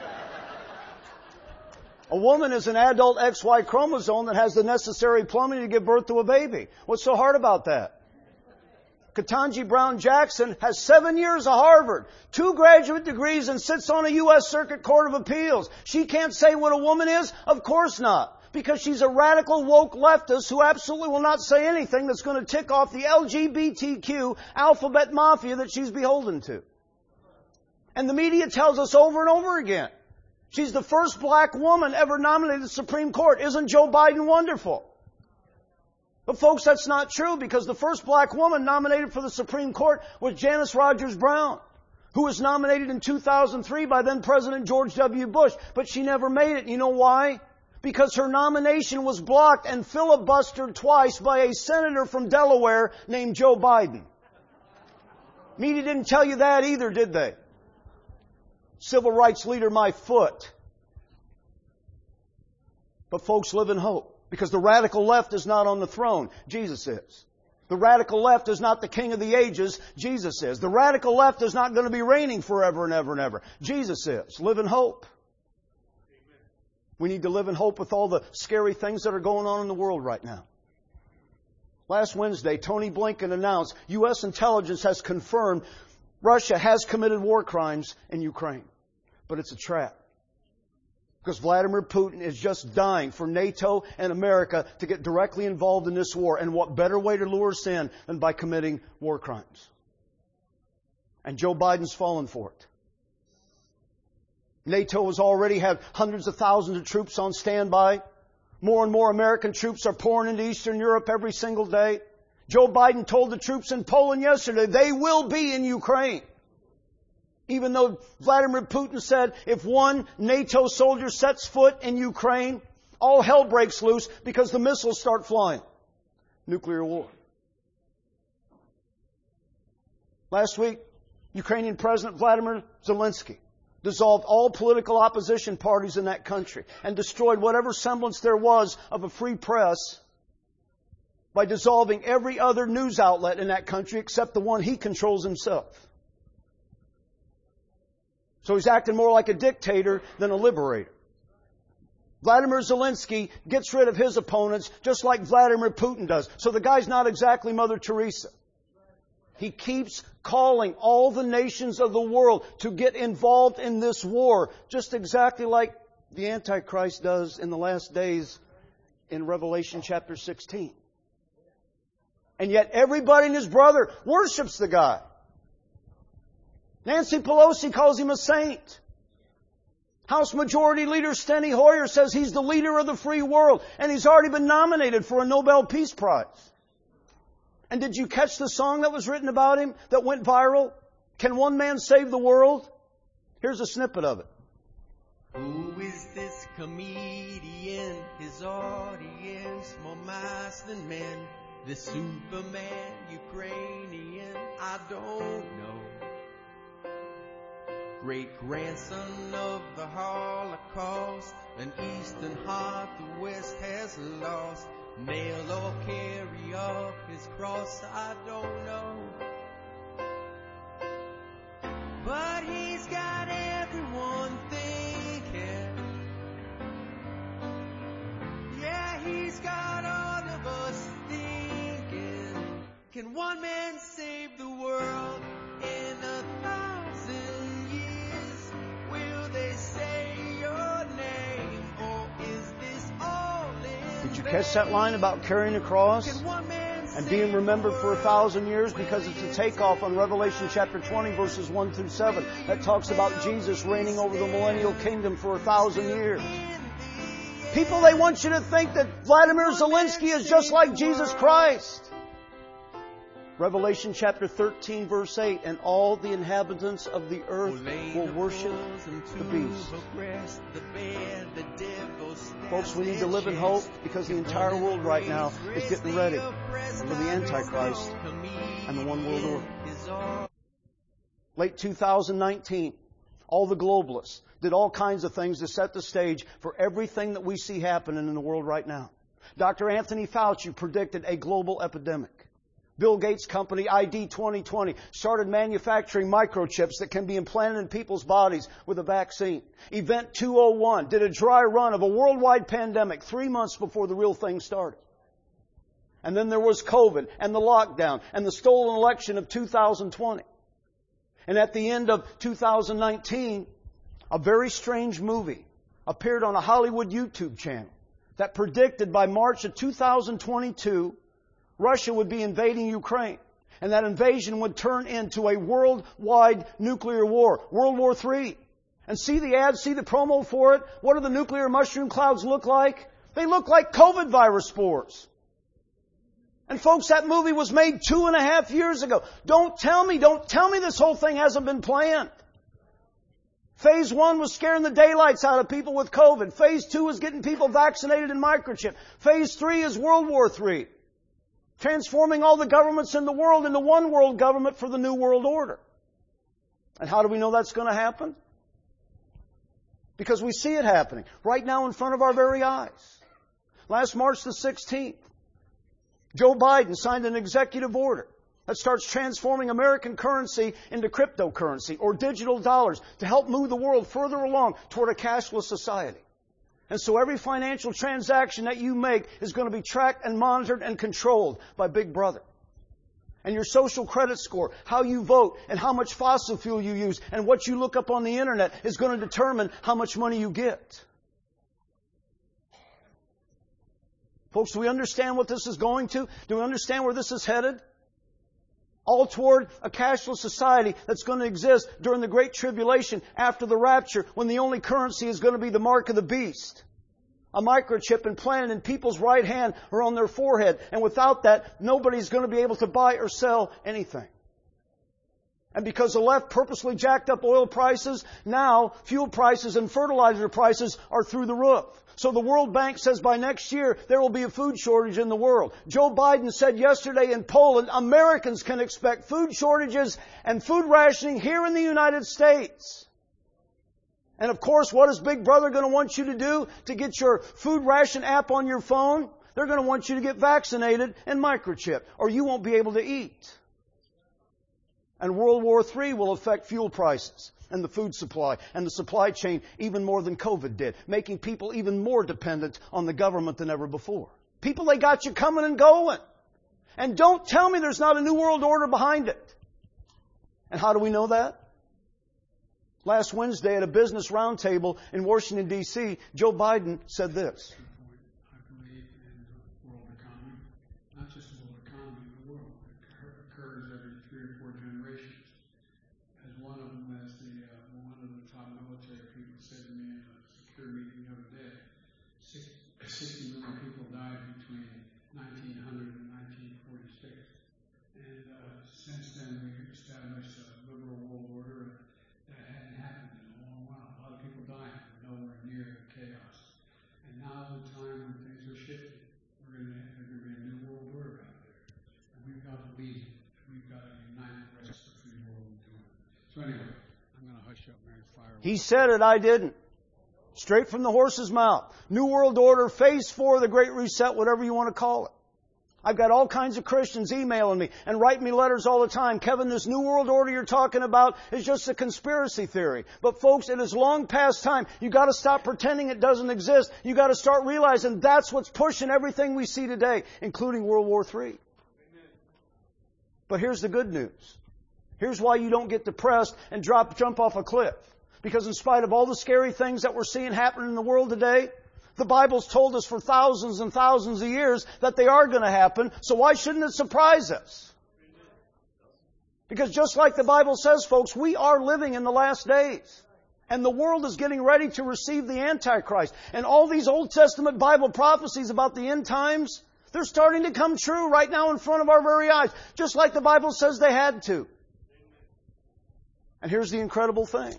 A woman is an adult X Y chromosome that has the necessary plumbing to give birth to a baby. What's so hard about that? Ketanji Brown Jackson has seven years of Harvard, two graduate degrees, and sits on a U S Circuit Court of Appeals. She can't say what a woman is? Of course not. Because she's a radical woke leftist who absolutely will not say anything that's going to tick off the L G B T Q alphabet mafia that she's beholden to. And the media tells us over and over again, she's the first black woman ever nominated to the Supreme Court. Isn't Joe Biden wonderful? But folks, that's not true, because the first black woman nominated for the Supreme Court was Janice Rogers Brown, who was nominated in two thousand three by then President George W. Bush. But she never made it. You know why? Because her nomination was blocked and filibustered twice by a senator from Delaware named Joe Biden. Media didn't tell you that either, did they? Civil rights leader, my foot. But folks live in hope. Because the radical left is not on the throne. Jesus is. The radical left is not the king of the ages. Jesus is. The radical left is not going to be reigning forever and ever and ever. Jesus is. Live in hope. We need to live in hope with all the scary things that are going on in the world right now. Last Wednesday, Tony Blinken announced U S intelligence has confirmed Russia has committed war crimes in Ukraine. But it's a trap. Because Vladimir Putin is just dying for NATO and America to get directly involved in this war. And what better way to lure us in than by committing war crimes? And Joe Biden's fallen for it. NATO has already had hundreds of thousands of troops on standby. More and more American troops are pouring into Eastern Europe every single day. Joe Biden told the troops in Poland yesterday they will be in Ukraine. Even though Vladimir Putin said if one NATO soldier sets foot in Ukraine, all hell breaks loose because the missiles start flying. Nuclear war. Last week, Ukrainian President Vladimir Zelensky dissolved all political opposition parties in that country and destroyed whatever semblance there was of a free press by dissolving every other news outlet in that country except the one he controls himself. So he's acting more like a dictator than a liberator. Vladimir Zelensky gets rid of his opponents just like Vladimir Putin does. So the guy's not exactly Mother Teresa. He keeps calling all the nations of the world to get involved in this war, just exactly like the Antichrist does in the last days in Revelation chapter sixteen. And yet everybody and his brother worships the guy. Nancy Pelosi calls him a saint. House Majority Leader Steny Hoyer says he's the leader of the free world, and he's already been nominated for a Nobel Peace Prize. And did you catch the song that was written about him that went viral? Can one man save the world? Here's a snippet of it. Who is this comedian? His audience more mice than men. The Superman Ukrainian, I don't know. Great-grandson of the Holocaust, an eastern heart the West has lost. Nail or carry up his cross, I don't know. But he's got everyone thinking Catch that line about carrying a cross and being remembered for a thousand years? Because it's a takeoff on Revelation chapter twenty, verses one through seven. That talks about Jesus reigning over the millennial kingdom for a thousand years. People, they want you to think that Vladimir Zelensky is just like Jesus Christ. Revelation chapter thirteen, verse eight, and all the inhabitants of the earth will worship the beast. Folks, we need to live in hope because the entire world right now is getting ready for the Antichrist and the one world order. Late two thousand nineteen, all the globalists did all kinds of things to set the stage for everything that we see happening in the world right now. Doctor Anthony Fauci predicted a global epidemic. Bill Gates' company, I D twenty twenty, started manufacturing microchips that can be implanted in people's bodies with a vaccine. Event two oh one did a dry run of a worldwide pandemic three months before the real thing started. And then there was COVID and the lockdown and the stolen election of two thousand twenty. And at the end of two thousand nineteen, a very strange movie appeared on a Hollywood YouTube channel that predicted by March of two thousand twenty-two, Russia would be invading Ukraine. And that invasion would turn into a worldwide nuclear war. World War Three. And see the ad, see the promo for it. What do the nuclear mushroom clouds look like? They look like COVID virus spores. And folks, that movie was made two and a half years ago. Don't tell me, don't tell me this whole thing hasn't been planned. Phase one was scaring the daylights out of people with COVID. Phase two is getting people vaccinated in microchip. Phase three is World War Three. Transforming all the governments in the world into one world government for the new world order. And how do we know that's going to happen? Because we see it happening right now in front of our very eyes. Last March the sixteenth, Joe Biden signed an executive order that starts transforming American currency into cryptocurrency or digital dollars to help move the world further along toward a cashless society. And so every financial transaction that you make is going to be tracked and monitored and controlled by Big Brother. And your social credit score, how you vote, and how much fossil fuel you use, and what you look up on the internet is going to determine how much money you get. Folks, do we understand what this is going to? Do we understand where this is headed? All toward a cashless society that's going to exist during the Great Tribulation after the rapture, when the only currency is going to be the mark of the beast. A microchip implanted in people's right hand or on their forehead. And without that, nobody's going to be able to buy or sell anything. And because the left purposely jacked up oil prices, now fuel prices and fertilizer prices are through the roof. So the World Bank says by next year there will be a food shortage in the world. Joe Biden said yesterday in Poland, Americans can expect food shortages and food rationing here in the United States. And of course, what is Big Brother going to want you to do to get your food ration app on your phone? They're going to want you to get vaccinated and microchipped, or you won't be able to eat. And World War Three will affect fuel prices and the food supply and the supply chain even more than COVID did, making people even more dependent on the government than ever before. People, they got you coming and going. And don't tell me there's not a new world order behind it. And how do we know that? Last Wednesday at a business roundtable in Washington, D C, Joe Biden said this. I believe in the world economy, not just the world economy, the world. It occurs every three or four generations. As one of them, as the uh, one of the top military people said to me in a secure meeting the other day, sixty million people died between nineteen hundred and nineteen forty-six. And uh, since then, we established a liberal world order that hadn't happened in a long while. A lot of people dying, nowhere near the chaos. And now's the time when things are shifting. We're going to there's going to be a new world order out there, and we've got to lead it. We've got to unite the rest of the free world in doing it. So anyway, I'm going to hush up Mary's fire. He said it, I didn't. Straight from the horse's mouth. New World Order, Phase four, the Great Reset, whatever you want to call it. I've got all kinds of Christians emailing me and writing me letters all the time. Kevin, this New World Order you're talking about is just a conspiracy theory. But folks, it is long past time. You've got to stop pretending it doesn't exist. You've got to start realizing that's what's pushing everything we see today, including World War Three. But here's the good news. Here's why you don't get depressed and drop, jump off a cliff. Because in spite of all the scary things that we're seeing happening in the world today, The Bible's told us for thousands and thousands of years that they are going to happen, so why shouldn't it surprise us? Because just like the Bible says, folks, we are living in the last days. And the world is getting ready to receive the Antichrist. And all these Old Testament Bible prophecies about the end times, they're starting to come true right now in front of our very eyes, just like the Bible says they had to. And here's the incredible thing.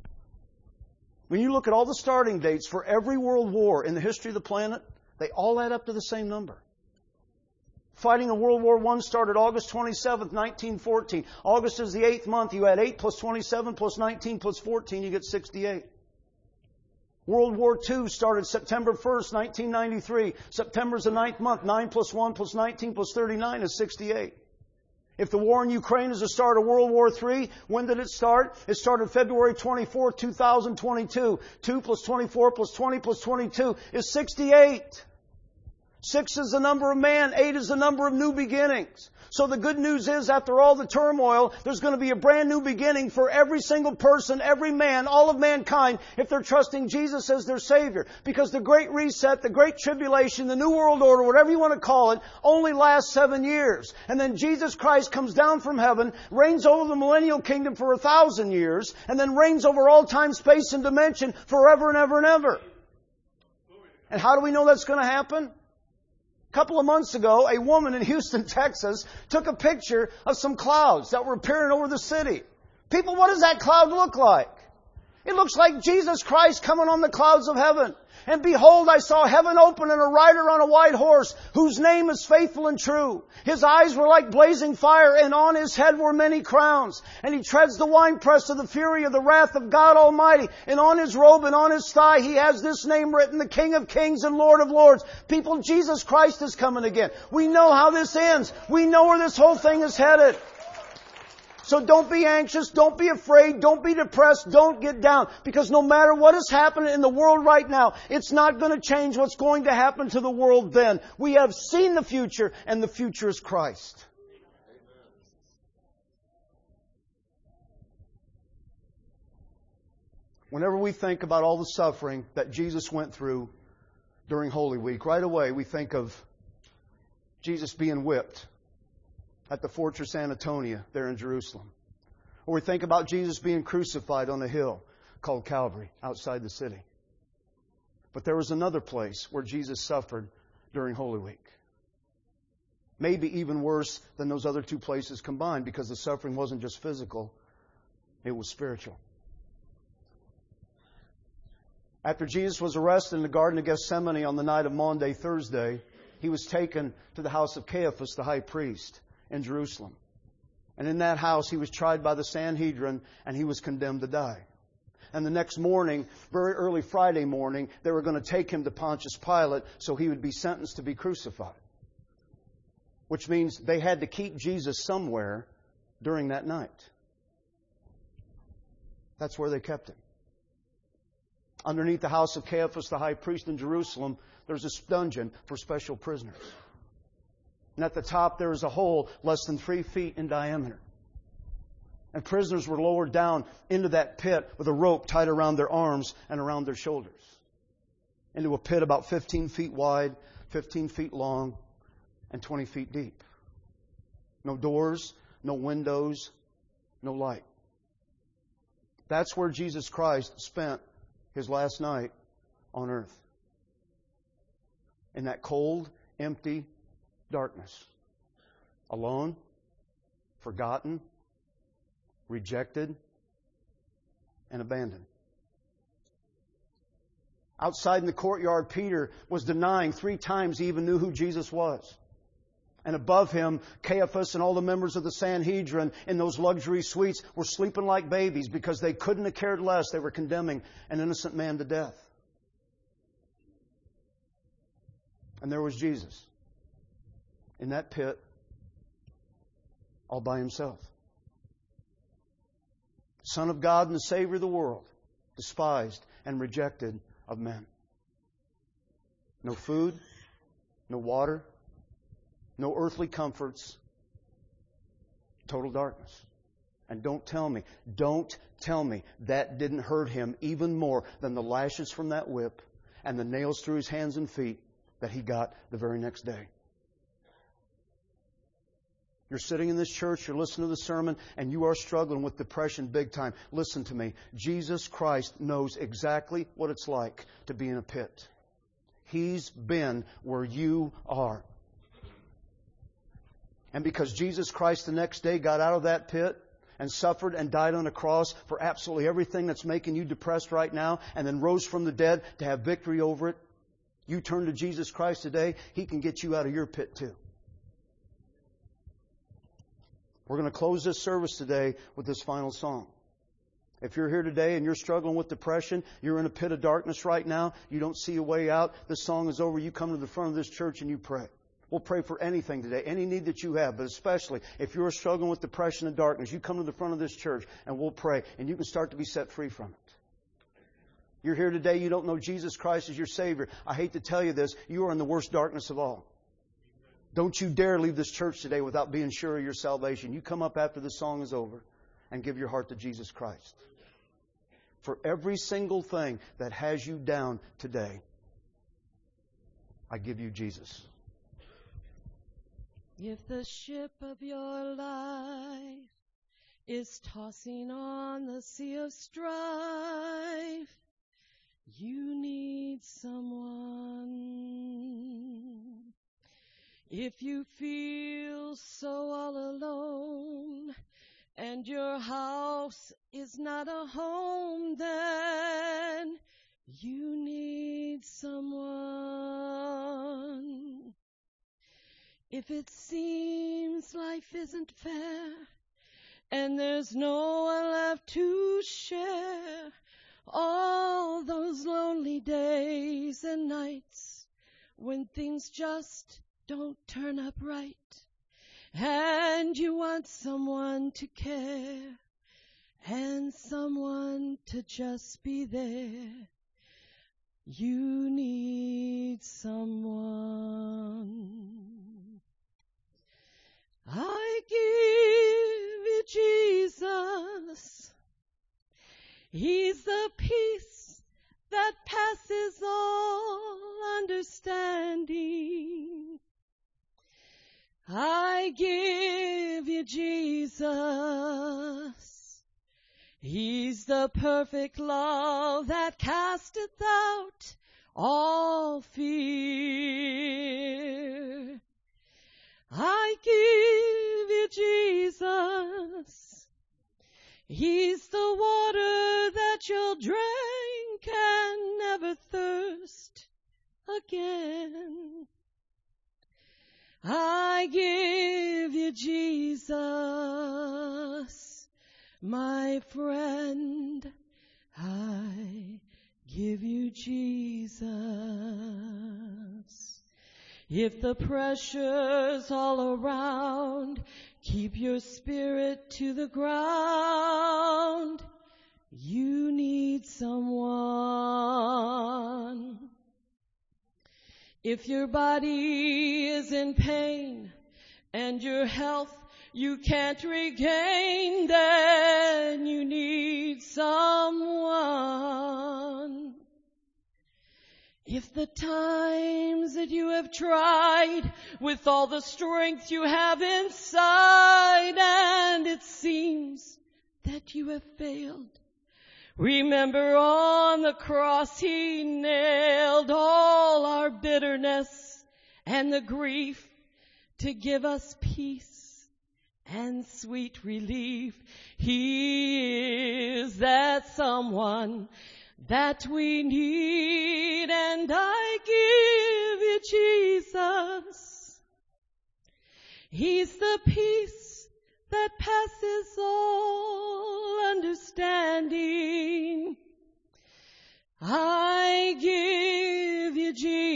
When you look at all the starting dates for every world war in the history of the planet, they all add up to the same number. Fighting in World War One started August twenty-seventh, nineteen fourteen. August is the eighth month. You add eight plus twenty-seven plus nineteen plus fourteen, you get sixty-eight. World War Two started September first, nineteen ninety-three. September's the ninth month. nine plus one plus nineteen plus thirty-nine is sixty-eight. If the war in Ukraine is the start of World War Three, when did it start? It started February twenty-fourth, two thousand twenty-two. two plus twenty-four plus twenty plus twenty-two is sixty-eight. Six is the number of man. Eight is the number of new beginnings. So the good news is, after all the turmoil, there's going to be a brand new beginning for every single person, every man, all of mankind, if they're trusting Jesus as their Savior. Because the Great Reset, the Great Tribulation, the New World Order, whatever you want to call it, only lasts seven years. And then Jesus Christ comes down from heaven, reigns over the millennial kingdom for a thousand years, and then reigns over all time, space, and dimension forever and ever and ever. And how do we know that's going to happen? A couple of months ago, a woman in Houston, Texas, took a picture of some clouds that were appearing over the city. People, what does that cloud look like? It looks like Jesus Christ coming on the clouds of heaven. And behold, I saw heaven open and a rider on a white horse, whose name is Faithful and True. His eyes were like blazing fire, and on his head were many crowns. And he treads the winepress of the fury of the wrath of God Almighty. And on his robe and on his thigh he has this name written, the King of Kings and Lord of Lords. People, Jesus Christ is coming again. We know how this ends. We know where this whole thing is headed. So don't be anxious, don't be afraid, don't be depressed, don't get down. Because no matter what is happening in the world right now, it's not going to change what's going to happen to the world then. We have seen the future, and the future is Christ. Whenever we think about all the suffering that Jesus went through during Holy Week, right away we think of Jesus being whipped at the Fortress Antonia there in Jerusalem. Or we think about Jesus being crucified on a hill called Calvary outside the city. But there was another place where Jesus suffered during Holy Week. Maybe even worse than those other two places combined, because the suffering wasn't just physical, it was spiritual. After Jesus was arrested in the Garden of Gethsemane on the night of Maundy, Thursday, he was taken to the house of Caiaphas, the high priest, in Jerusalem. And in that house he was tried by the Sanhedrin, and he was condemned to die. And the next morning, very early Friday morning, they were going to take him to Pontius Pilate so he would be sentenced to be crucified. Which means they had to keep Jesus somewhere during that night. That's where they kept him. Underneath the house of Caiaphas, the high priest in Jerusalem, there's a dungeon for special prisoners. And at the top there is a hole less than three feet in diameter. And prisoners were lowered down into that pit with a rope tied around their arms and around their shoulders. Into a pit about fifteen feet wide, fifteen feet long, and twenty feet deep. No doors, no windows, no light. That's where Jesus Christ spent His last night on earth. In that cold, empty darkness. Alone, forgotten, rejected, and abandoned. Outside in the courtyard, Peter was denying three times he even knew who Jesus was. And above him, Caiaphas and all the members of the Sanhedrin in those luxury suites were sleeping like babies because they couldn't have cared less. They were condemning an innocent man to death. And there was Jesus in that pit all by himself. Son of God and the Savior of the world, despised and rejected of men. No food, no water, no earthly comforts, total darkness. And don't tell me, don't tell me that didn't hurt him even more than the lashes from that whip and the nails through his hands and feet that he got the very next day. You're sitting in this church, you're listening to the sermon, and you are struggling with depression big time. Listen to me. Jesus Christ knows exactly what it's like to be in a pit. He's been where you are. And because Jesus Christ the next day got out of that pit and suffered and died on a cross for absolutely everything that's making you depressed right now, and then rose from the dead to have victory over it, you turn to Jesus Christ today, He can get you out of your pit too. We're going to close this service today with this final song. If you're here today and you're struggling with depression, you're in a pit of darkness right now, you don't see a way out, this song is over, you come to the front of this church and you pray. We'll pray for anything today, any need that you have, but especially if you're struggling with depression and darkness, you come to the front of this church and we'll pray, and you can start to be set free from it. You're here today, you don't know Jesus Christ as your Savior. I hate to tell you this, you are in the worst darkness of all. Don't you dare leave this church today without being sure of your salvation. You come up after the song is over and give your heart to Jesus Christ. For every single thing that has you down today, I give you Jesus. If the ship of your life is tossing on the sea of strife, you need someone. If you feel so all alone and your house is not a home, then you need someone. If it seems life isn't fair and there's no one left to share all those lonely days and nights when things just don't turn up right, and you want someone to care and someone to just be there, you need someone. I give you Jesus. He's the peace that passes all understanding. I give you Jesus. He's the perfect love that casteth out all fear. I give you Jesus. He's the water that you'll drink and never thirst again. I give you Jesus, my friend. I give you Jesus. If the pressure's all around keep your spirit to the ground, you need someone. If your body is in pain and your health you can't regain, then you need someone. If the times that you have tried with all the strength you have inside and it seems that you have failed, remember on the cross He nailed all our bitterness and the grief to give us peace and sweet relief. He is that someone that we need, and I give you Jesus. He's the peace that passes all understanding. I give you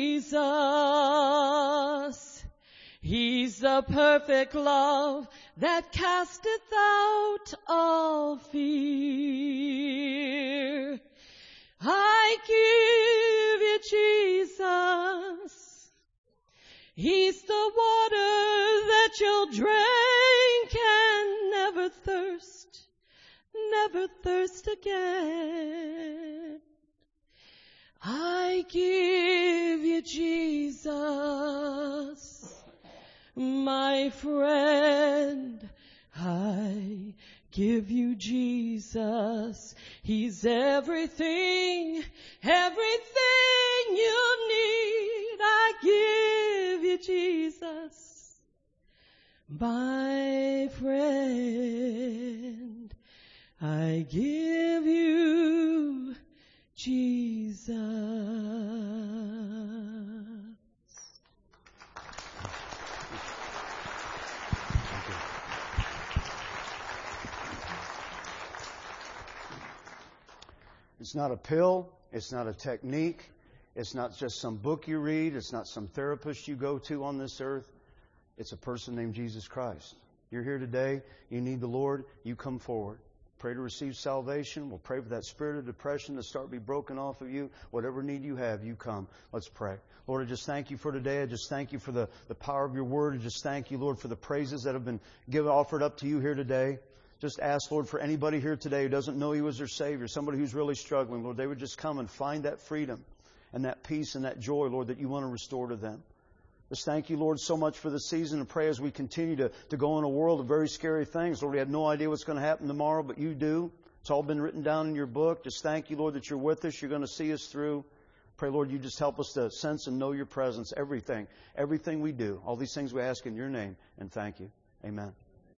Jesus. He's the perfect love that casteth out all fear. I give you Jesus. He's the water that you'll drink and never thirst, never thirst again. I give my friend, I give you Jesus. He's everything, everything you need. I give you Jesus. My friend, I give you Jesus. It's not a pill. It's not a technique. It's not just some book you read. It's not some therapist you go to on this earth. It's a person named Jesus Christ. You're here today. You need the Lord. You come forward. Pray to receive salvation. We'll pray for that spirit of depression to start to be broken off of you. Whatever need you have, you come. Let's pray. Lord, I just thank you for today. I just thank you for the, the power of your word. I just thank you, Lord, for the praises that have been given, offered up to you here today. Just ask, Lord, for anybody here today who doesn't know you as their Savior, somebody who's really struggling, Lord, they would just come and find that freedom and that peace and that joy, Lord, that you want to restore to them. Just thank you, Lord, so much for this season, and pray as we continue to, to go in a world of very scary things. Lord, we have no idea what's going to happen tomorrow, but you do. It's all been written down in your book. Just thank you, Lord, that you're with us. You're going to see us through. Pray, Lord, you just help us to sense and know your presence. Everything, everything we do, all these things we ask in your name, and thank you. Amen.